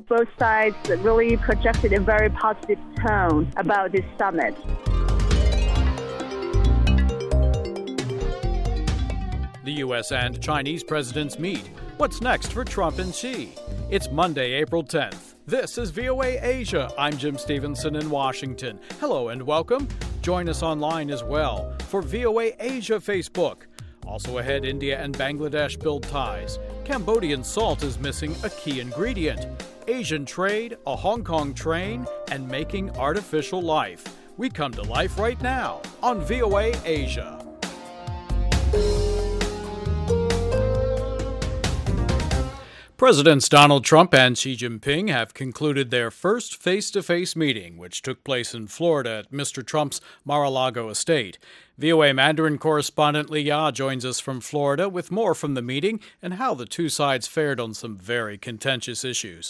Both sides really projected a very positive tone about this summit. The U.S. and Chinese presidents meet. What's next for Trump and Xi? It's Monday, April 10th. This is VOA Asia. I'm Jim Stevenson in Washington. Hello and welcome. Join us online as well for VOA Asia Facebook. Also ahead, India and Bangladesh build ties. Cambodian salt is missing a key ingredient. Asian trade, a Hong Kong train, and making artificial life. We come to life right now on VOA Asia. Presidents Donald Trump and Xi Jinping have concluded their first face-to-face meeting, which took place in Florida at Mr. Trump's Mar-a-Lago estate. VOA Mandarin correspondent Li Ya joins us from Florida with more from the meeting and how the two sides fared on some very contentious issues.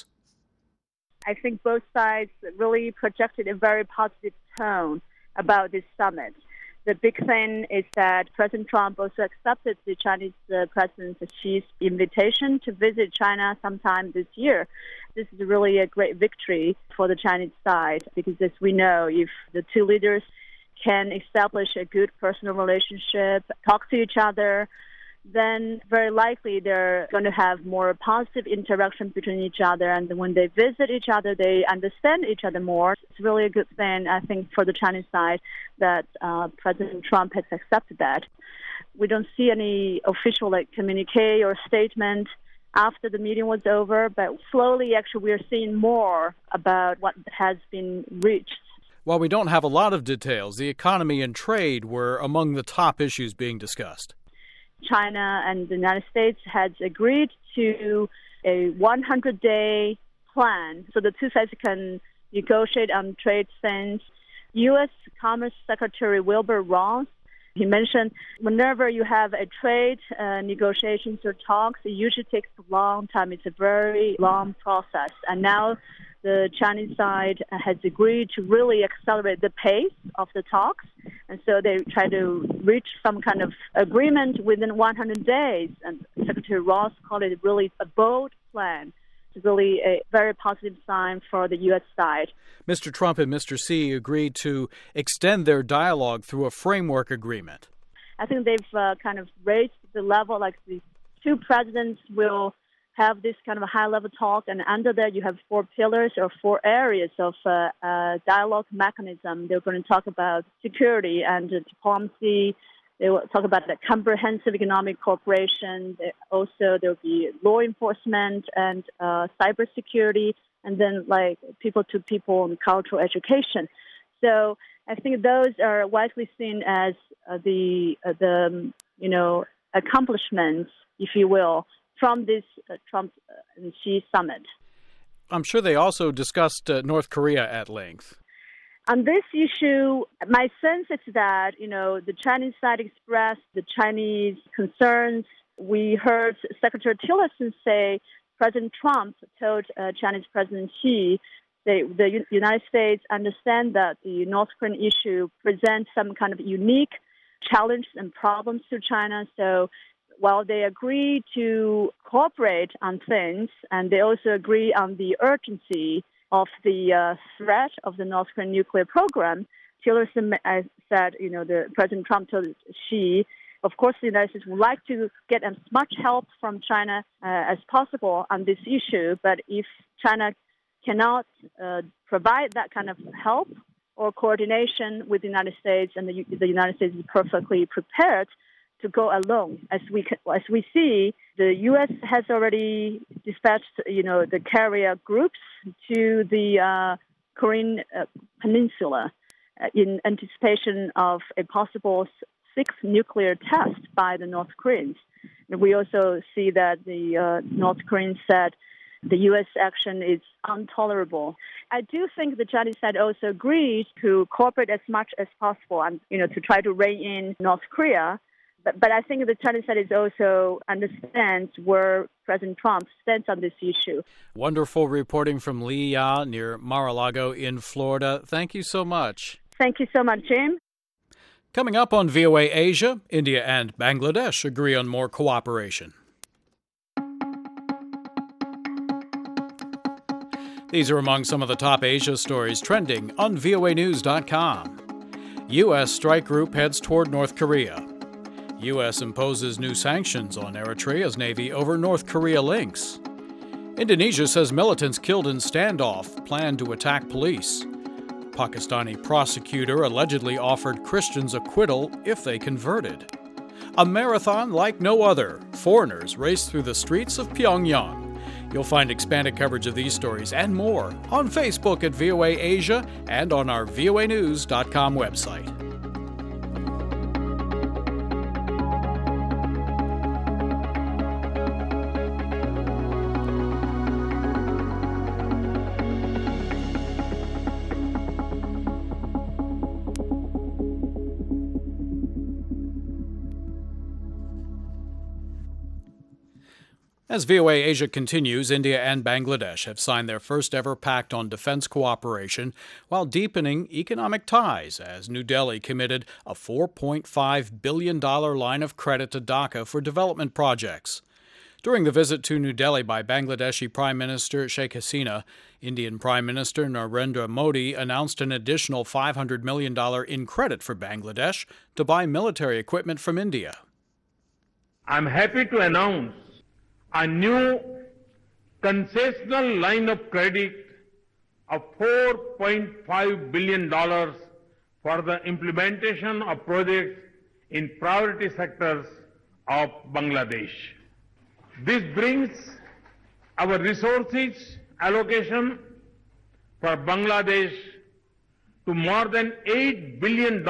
I think both sides really projected a very positive tone about this summit. The big thing is that President Trump also accepted the Chinese President Xi's invitation to visit China sometime this year. This is really a great victory for the Chinese side because, as we know, if the two leaders can establish a good personal relationship, talk to each other, then very likely they're going to have more positive interaction between each other. And when they visit each other, they understand each other more. It's really a good thing, I think, for the Chinese side that President Trump has accepted that. We don't see any official communique or statement after the meeting was over, but slowly, actually, we're seeing more about what has been reached. While we don't have a lot of details, the economy and trade were among the top issues being discussed. China and the United States had agreed to a 100-day plan so the two sides can negotiate on trade things. U.S. Commerce Secretary Wilbur Ross, he mentioned whenever you have a trade negotiations or talks, it usually takes a long time. It's a very long process. And now the Chinese side has agreed to really accelerate the pace of the talks. And so they try to reach some kind of agreement within 100 days. And Secretary Ross called it really a bold plan. It's really a very positive sign for the U.S. side. Mr. Trump and Mr. Xi agreed to extend their dialogue through a framework agreement. I think they've kind of raised the level, like the two presidents will have this kind of a high-level talk, and under that you have 4 pillars or 4 areas of dialogue mechanism. They're going to talk about security and diplomacy. They will talk about the comprehensive economic cooperation. Also, there will be law enforcement and cybersecurity, and then like people-to-people and cultural education. So I think those are widely seen as the accomplishments, if you will, from this Trump and Xi summit. I'm sure they also discussed North Korea at length. On this issue, my sense is that, the Chinese side expressed the Chinese concerns. We heard Secretary Tillerson say President Trump told Chinese President Xi that the United States understand that the North Korean issue presents some kind of unique challenges and problems to China. So while they agree to cooperate on things, and they also agree on the urgency of the threat of the North Korean nuclear program, Tillerson said, the President Trump told Xi, of course, the United States would like to get as much help from China as possible on this issue, but if China cannot provide that kind of help or coordination with the United States, and the United States is perfectly prepared to go alone. As we see, the U.S. has already dispatched, the carrier groups to the Korean Peninsula in anticipation of a possible 6th nuclear test by the North Koreans. And we also see that the North Koreans said the U.S. action is intolerable. I do think the Chinese side also agreed to cooperate as much as possible and, to try to rein in North Korea. But I think the Chinese side is also understands where President Trump stands on this issue. Wonderful reporting from Li Ya near Mar-a-Lago in Florida. Thank you so much. Thank you so much, Jim. Coming up on VOA Asia, India and Bangladesh agree on more cooperation. These are among some of the top Asia stories trending on voanews.com. U.S. strike group heads toward North Korea. U.S. imposes new sanctions on Eritrea's Navy over North Korea links. Indonesia says militants killed in standoff plan to attack police. Pakistani prosecutor allegedly offered Christians acquittal if they converted. A marathon like no other. Foreigners race through the streets of Pyongyang. You'll find expanded coverage of these stories and more on Facebook at VOA Asia and on our voanews.com website. As VOA Asia continues, India and Bangladesh have signed their first-ever pact on defense cooperation while deepening economic ties as New Delhi committed a $4.5 billion line of credit to Dhaka for development projects. During the visit to New Delhi by Bangladeshi Prime Minister Sheikh Hasina, Indian Prime Minister Narendra Modi announced an additional $500 million in credit for Bangladesh to buy military equipment from India. I'm happy to announce a new concessional line of credit of $4.5 billion for the implementation of projects in priority sectors of Bangladesh. This brings our resources allocation for Bangladesh to more than $8 billion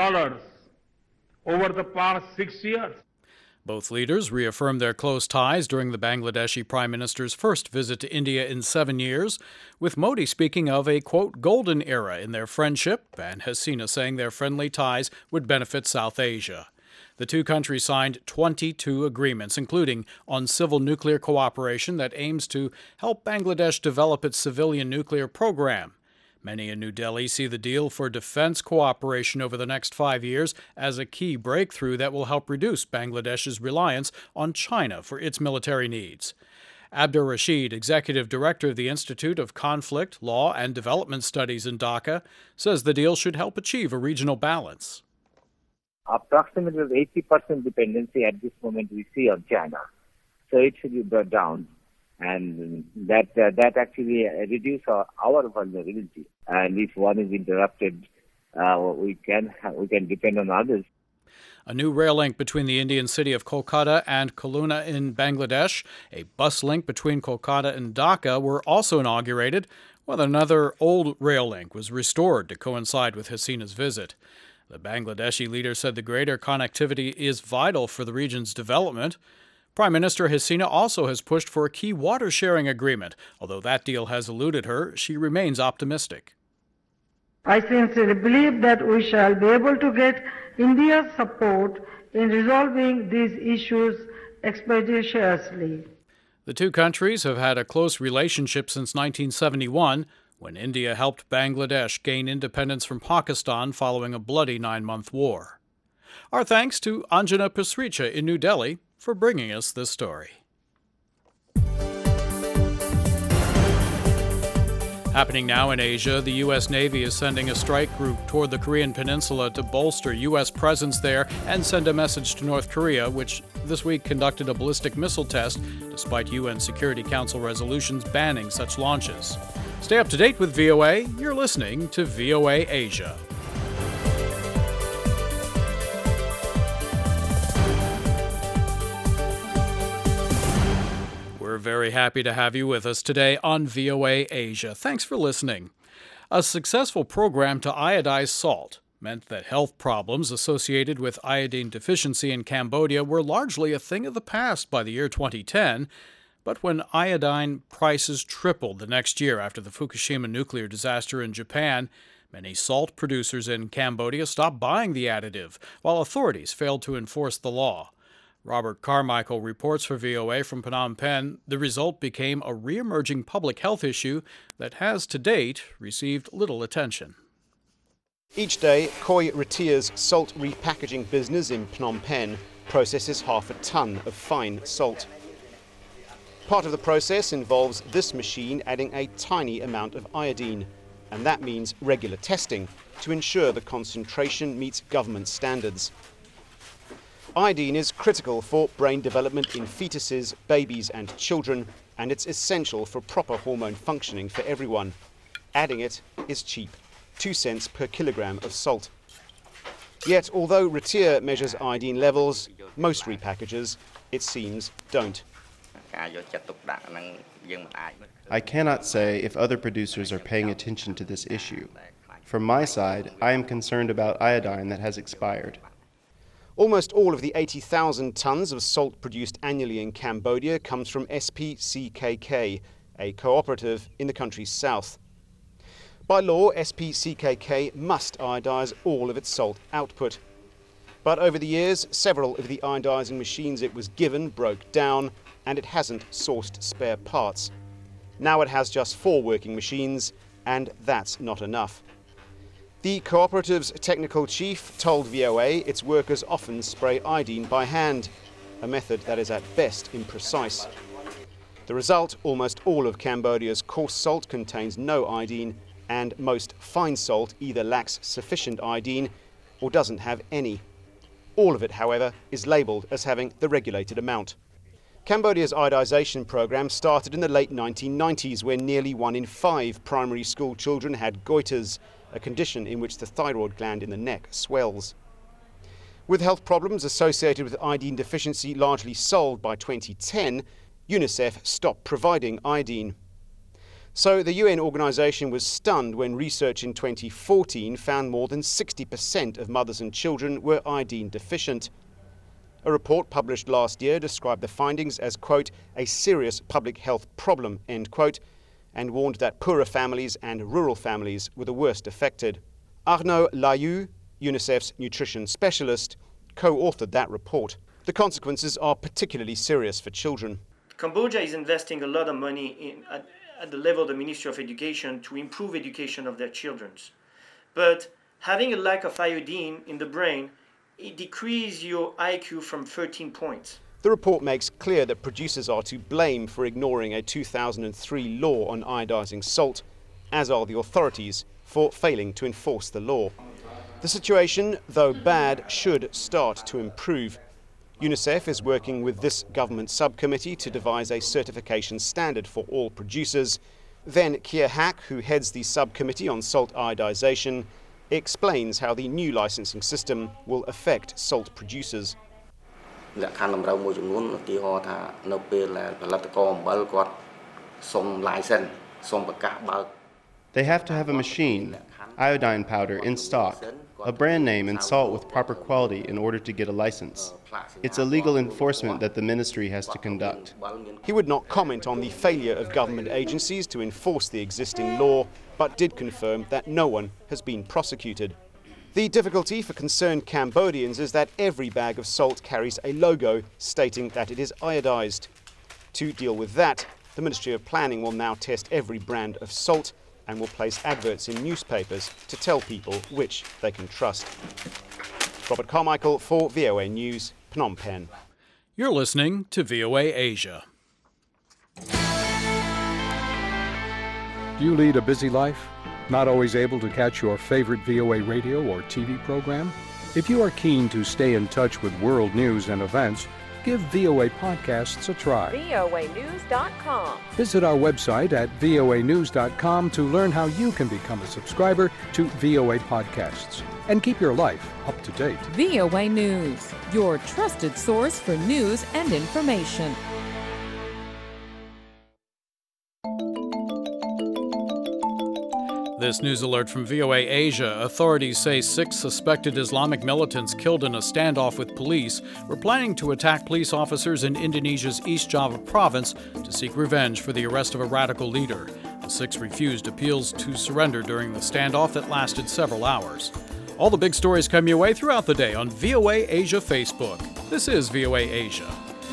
over the past 6 years. Both leaders reaffirmed their close ties during the Bangladeshi Prime Minister's first visit to India in 7 years, with Modi speaking of a, quote, golden era in their friendship, and Hasina saying their friendly ties would benefit South Asia. The two countries signed 22 agreements, including on civil nuclear cooperation that aims to help Bangladesh develop its civilian nuclear program. Many in New Delhi see the deal for defense cooperation over the next 5 years as a key breakthrough that will help reduce Bangladesh's reliance on China for its military needs. Abdur Rashid, executive director of the Institute of Conflict, Law, and Development Studies in Dhaka, says the deal should help achieve a regional balance. Approximately 80% dependency at this moment we see on China. So it should be brought down. And that actually reduces our vulnerability. And if one is interrupted, we can depend on others. A new rail link between the Indian city of Kolkata and Kaluna in Bangladesh, a bus link between Kolkata and Dhaka were also inaugurated, while another old rail link was restored to coincide with Hasina's visit. The Bangladeshi leader said the greater connectivity is vital for the region's development. Prime Minister Hasina also has pushed for a key water-sharing agreement. Although that deal has eluded her, she remains optimistic. I sincerely believe that we shall be able to get India's support in resolving these issues expeditiously. The two countries have had a close relationship since 1971, when India helped Bangladesh gain independence from Pakistan following a bloody 9-month war. Our thanks to Anjana Pasricha in New Delhi for bringing us this story. Happening now in Asia, the U.S. Navy is sending a strike group toward the Korean Peninsula to bolster U.S. presence there and send a message to North Korea, which this week conducted a ballistic missile test despite UN Security Council resolutions banning such launches. Stay up to date with VOA. You're listening to VOA Asia. We're very happy to have you with us today on VOA Asia. Thanks for listening. A successful program to iodize salt meant that health problems associated with iodine deficiency in Cambodia were largely a thing of the past by the year 2010. But when iodine prices tripled the next year after the Fukushima nuclear disaster in Japan, many salt producers in Cambodia stopped buying the additive, while authorities failed to enforce the law. Robert Carmichael reports for VOA from Phnom Penh. The result became a re-emerging public health issue that has, to date, received little attention. Each day, Khoi Ratia's salt repackaging business in Phnom Penh processes half a ton of fine salt. Part of the process involves this machine adding a tiny amount of iodine, and that means regular testing to ensure the concentration meets government standards. Iodine is critical for brain development in fetuses, babies and children, and it's essential for proper hormone functioning for everyone. Adding it is cheap, 2 cents per kilogram of salt. Yet, although Retier measures iodine levels, most repackagers, it seems, don't. I cannot say if other producers are paying attention to this issue. From my side, I am concerned about iodine that has expired. Almost all of the 80,000 tons of salt produced annually in Cambodia comes from SPCKK, a cooperative in the country's south. By law, SPCKK must iodise all of its salt output. But over the years, several of the iodising machines it was given broke down, and it hasn't sourced spare parts. Now it has just 4 working machines, and that's not enough. The cooperative's technical chief told VOA its workers often spray iodine by hand, a method that is at best imprecise. The result, almost all of Cambodia's coarse salt contains no iodine, and most fine salt either lacks sufficient iodine or doesn't have any. All of it, however, is labelled as having the regulated amount. Cambodia's iodisation program started in the late 1990s when nearly 1 in 5 primary school children had goiters, a condition in which the thyroid gland in the neck swells. With health problems associated with iodine deficiency largely solved by 2010, UNICEF stopped providing iodine. So the UN organisation was stunned when research in 2014 found more than 60% of mothers and children were iodine deficient. A report published last year described the findings as, quote, a serious public health problem, end quote, and warned that poorer families and rural families were the worst affected. Arnaud Layou, UNICEF's nutrition specialist, co-authored that report. The consequences are particularly serious for children. Cambodia is investing a lot of money at the level of the Ministry of Education to improve education of their children. But having a lack of iodine in the brain, it decreases your IQ from 13 points. The report makes clear that producers are to blame for ignoring a 2003 law on iodising salt, as are the authorities for failing to enforce the law. The situation, though bad, should start to improve. UNICEF is working with this government subcommittee to devise a certification standard for all producers. Then Kier Hak, who heads the subcommittee on salt iodisation, explains how the new licensing system will affect salt producers. They have to have a machine, iodine powder, in stock, a brand name and salt with proper quality in order to get a license. It's a legal enforcement that the ministry has to conduct. He would not comment on the failure of government agencies to enforce the existing law, but did confirm that no one has been prosecuted. The difficulty for concerned Cambodians is that every bag of salt carries a logo stating that it is iodized. To deal with that, the Ministry of Planning will now test every brand of salt and will place adverts in newspapers to tell people which they can trust. Robert Carmichael for VOA News, Phnom Penh. You're listening to VOA Asia. Do you lead a busy life? Not always able to catch your favorite VOA radio or TV program? If you are keen to stay in touch with world news and events, give VOA Podcasts a try. voanews.com. Visit our website at voanews.com to learn how you can become a subscriber to VOA Podcasts and keep your life up to date. VOA News, your trusted source for news and information. This news alert from VOA Asia. Authorities say 6 suspected Islamic militants killed in a standoff with police were planning to attack police officers in Indonesia's East Java province to seek revenge for the arrest of a radical leader. The 6 refused appeals to surrender during the standoff that lasted several hours. All the big stories come your way throughout the day on VOA Asia Facebook. This is VOA Asia.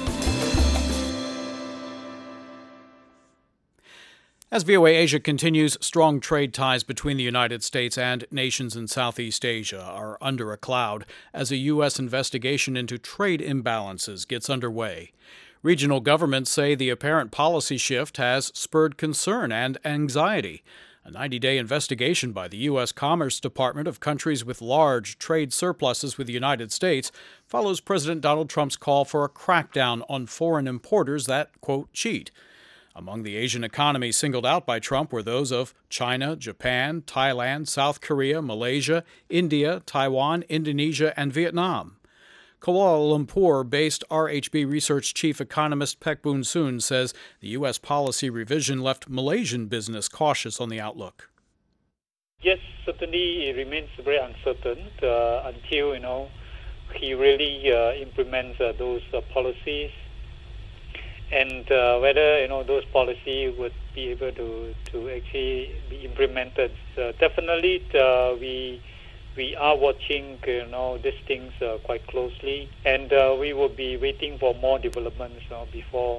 As VOA Asia continues, strong trade ties between the United States and nations in Southeast Asia are under a cloud as a U.S. investigation into trade imbalances gets underway. Regional governments say the apparent policy shift has spurred concern and anxiety. A 90-day investigation by the U.S. Commerce Department of countries with large trade surpluses with the United States follows President Donald Trump's call for a crackdown on foreign importers that, quote, cheat. Among the Asian economies singled out by Trump were those of China, Japan, Thailand, South Korea, Malaysia, India, Taiwan, Indonesia, and Vietnam. Kuala Lumpur-based RHB Research chief economist Pek Boon Soon says the U.S. policy revision left Malaysian business cautious on the outlook. Yes, certainly it remains very uncertain until, he really implements those policies. And whether those policies would be able to actually be implemented. Definitely, we are watching these things quite closely, and we will be waiting for more developments before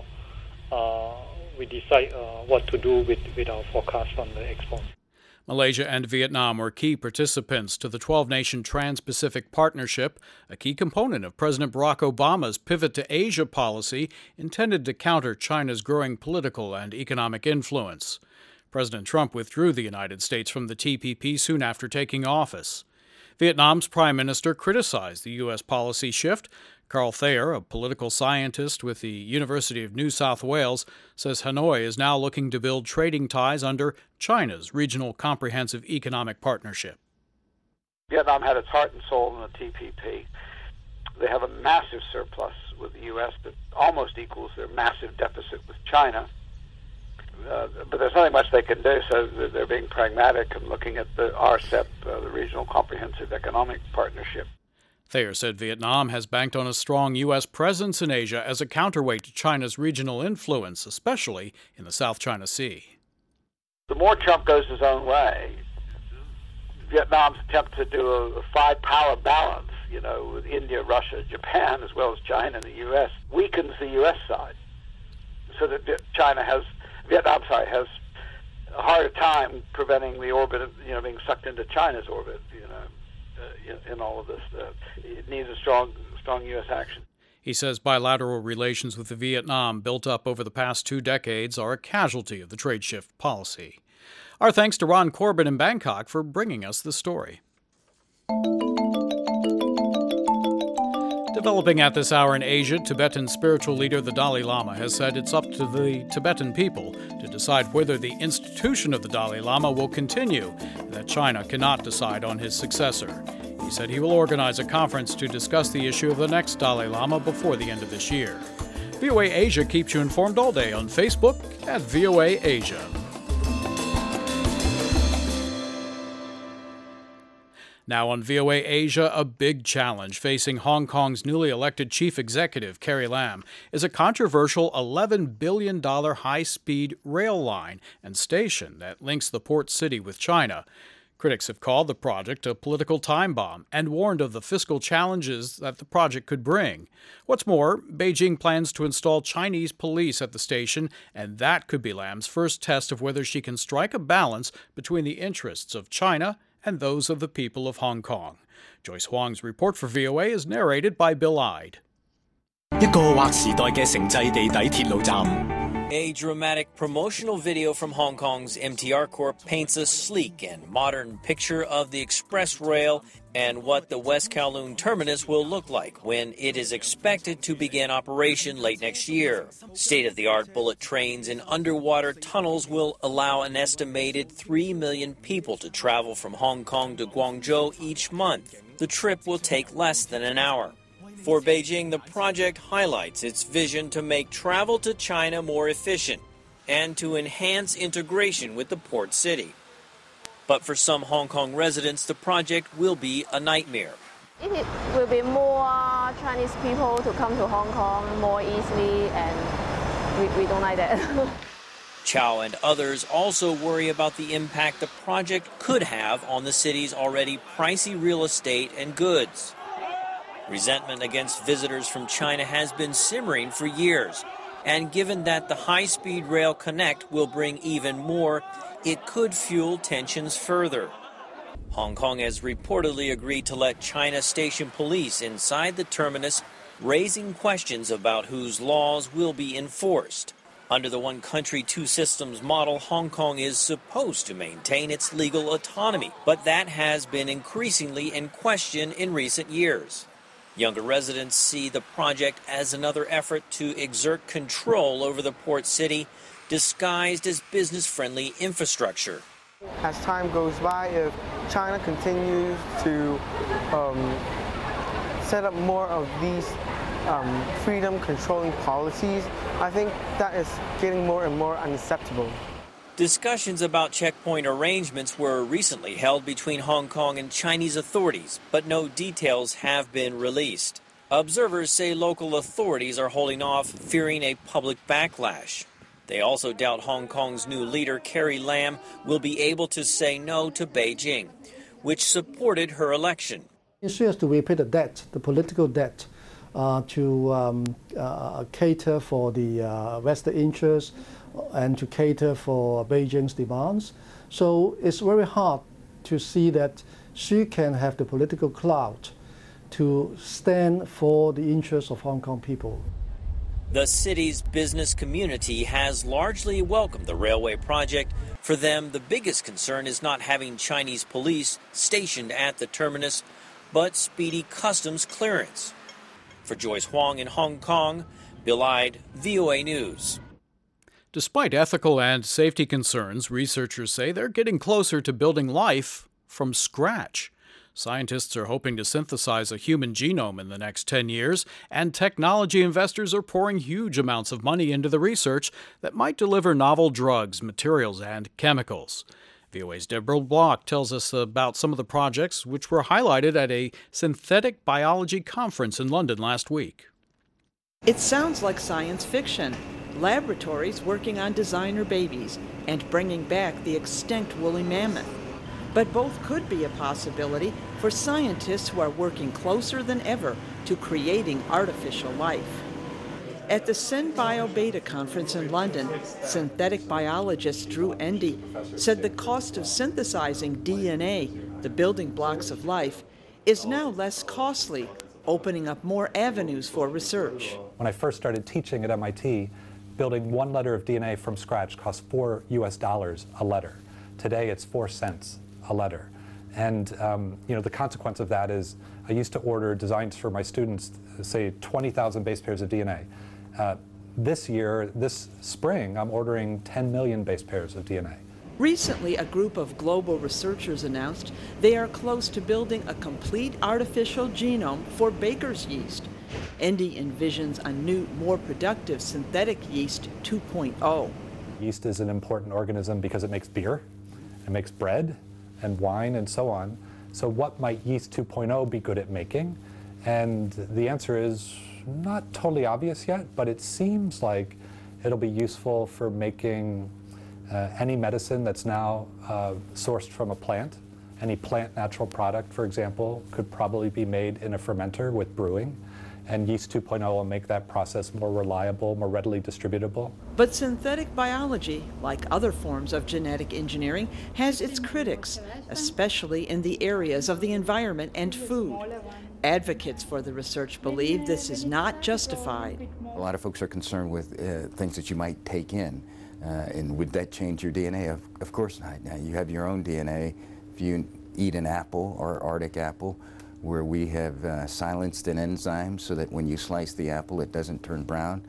we decide what to do with our forecast on the export. Malaysia and Vietnam were key participants to the 12-nation Trans-Pacific Partnership, a key component of President Barack Obama's pivot to Asia policy intended to counter China's growing political and economic influence. President Trump withdrew the United States from the TPP soon after taking office. Vietnam's prime minister criticized the U.S. policy shift. Carl Thayer, a political scientist with the University of New South Wales, says Hanoi is now looking to build trading ties under China's Regional Comprehensive Economic Partnership. Vietnam had its heart and soul in the TPP. They have a massive surplus with the U.S. that almost equals their massive deficit with China. But there's nothing much they can do, so they're being pragmatic and looking at the RCEP, the Regional Comprehensive Economic Partnership. Thayer said Vietnam has banked on a strong U.S. presence in Asia as a counterweight to China's regional influence, especially in the South China Sea. The more Trump goes his own way, Vietnam's attempt to do a five-power balance, with India, Russia, Japan, as well as China and the U.S., weakens the U.S. side, so that Vietnam has a harder time preventing the orbit of, being sucked into China's orbit, in all of this. It needs a strong U.S. action. He says bilateral relations with Vietnam built up over the past 2 decades are a casualty of the trade shift policy. Our thanks to Ron Corbett in Bangkok for bringing us the story. Developing at this hour in Asia, Tibetan spiritual leader the Dalai Lama has said it's up to the Tibetan people to decide whether the institution of the Dalai Lama will continue, and that China cannot decide on his successor. He said he will organize a conference to discuss the issue of the next Dalai Lama before the end of this year. VOA Asia keeps you informed all day on Facebook at VOA Asia. Now on VOA Asia, a big challenge facing Hong Kong's newly elected chief executive, Carrie Lam, is a controversial $11 billion high-speed rail line and station that links the port city with China. Critics have called the project a political time bomb and warned of the fiscal challenges that the project could bring. What's more, Beijing plans to install Chinese police at the station, and that could be Lam's first test of whether she can strike a balance between the interests of China and those of the people of Hong Kong. Joyce Huang's report for VOA is narrated by Bill Ide. A dramatic promotional video from Hong Kong's MTR Corp paints a sleek and modern picture of the express rail and what the West Kowloon terminus will look like when it is expected to begin operation late next year. State-of-the-art bullet trains and underwater tunnels will allow an estimated 3 million people to travel from Hong Kong to Guangzhou each month. The trip will take less than an hour. For Beijing, the project highlights its vision to make travel to China more efficient and to enhance integration with the port city. But for some Hong Kong residents, the project will be a nightmare. It will be more Chinese people to come to Hong Kong more easily, and we don't like that. Chow and others also worry about the impact the project could have on the city's already pricey real estate and goods. Resentment against visitors from China has been simmering for years, and given that the high-speed rail connect will bring even more, it could fuel tensions further. Hong Kong has reportedly agreed to let China station police inside the terminus raising questions about whose laws will be enforced. Under the one country, two systems model, Hong Kong is supposed to maintain its legal autonomy, but that has been increasingly in question in recent years. Younger residents see the project as another effort to exert control over the port city, disguised as business-friendly infrastructure. As time goes by, if China continues to set up more of these freedom-controlling policies, I think that is getting more and more unacceptable. Discussions about checkpoint arrangements were recently held between Hong Kong and Chinese authorities, but no details have been released. Observers say local authorities are holding off, fearing a public backlash. They also doubt Hong Kong's new leader, Carrie Lam, will be able to say no to Beijing, which supported her election. She has to repay the debt, the political debt, to cater for the vested interests and to cater for Beijing's demands. So it's very hard to see that she can have the political clout to stand for the interests of Hong Kong people. The city's business community has largely welcomed the railway project. For them, the biggest concern is not having Chinese police stationed at the terminus, but speedy customs clearance. For Joyce Huang in Hong Kong, Bill Ide, VOA News. Despite ethical and safety concerns, researchers say they're getting closer to building life from scratch. Scientists are hoping to synthesize a human genome in the next 10 years, and technology investors are pouring huge amounts of money into the research that might deliver novel drugs, materials, and chemicals. VOA's Deborah Block tells us about some of the projects which were highlighted at a synthetic biology conference in London last week. It sounds like science fiction. Laboratories working on designer babies and bringing back the extinct woolly mammoth. But both could be a possibility for scientists who are working closer than ever to creating artificial life. At the SynBio Beta conference in London, synthetic biologist Drew Endy said the cost of synthesizing DNA, the building blocks of life, is now less costly, opening up more avenues for research. When I first started teaching at MIT, building one letter of DNA from scratch cost $4 US a letter. Today it's 4 cents a letter. And the consequence of that is I used to order designs for my students, say 20,000 base pairs of DNA. This spring, I'm ordering 10 million base pairs of DNA. Recently, a group of global researchers announced they are close to building a complete artificial genome for baker's yeast. Endy envisions a new, more productive synthetic yeast 2.0. Yeast is an important organism because it makes beer, it makes bread, and wine, and so on. So what might yeast 2.0 be good at making? And the answer is not totally obvious yet, but it seems like it'll be useful for making any medicine that's now sourced from a plant. Any plant natural product, for example, could probably be made in a fermenter with brewing. And yeast 2.0 will make that process more reliable, more readily distributable. But synthetic biology, like other forms of genetic engineering, has its critics, especially in the areas of the environment and food. Advocates for the research believe this is not justified. A lot of folks are concerned with things that you might take in. And would that change your DNA? Of course not. Now, you have your own DNA. If you eat an apple or Arctic apple, where we have silenced an enzyme so that when you slice the apple, it doesn't turn brown.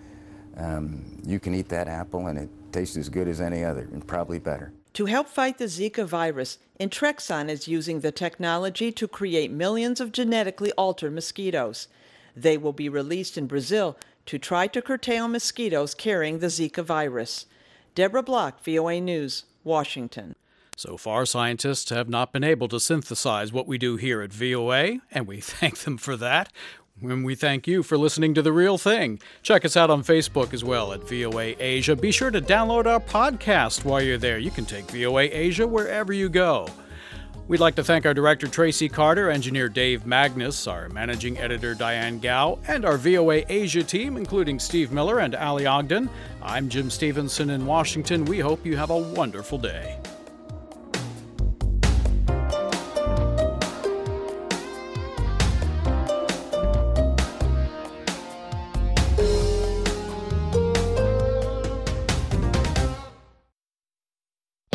You can eat that apple and it tastes as good as any other, and probably better. To help fight the Zika virus, Intrexon is using the technology to create millions of genetically altered mosquitoes. They will be released in Brazil to try to curtail mosquitoes carrying the Zika virus. Deborah Block, VOA News, Washington. So far, scientists have not been able to synthesize what we do here at VOA, and we thank them for that. And we thank you for listening to The Real Thing. Check us out on Facebook as well at VOA Asia. Be sure to download our podcast while you're there. You can take VOA Asia wherever you go. We'd like to thank our director, Tracy Carter, engineer Dave Magnus, our managing editor, Diane Gao, and our VOA Asia team, including Steve Miller and Ali Ogden. I'm Jim Stevenson in Washington. We hope you have a wonderful day.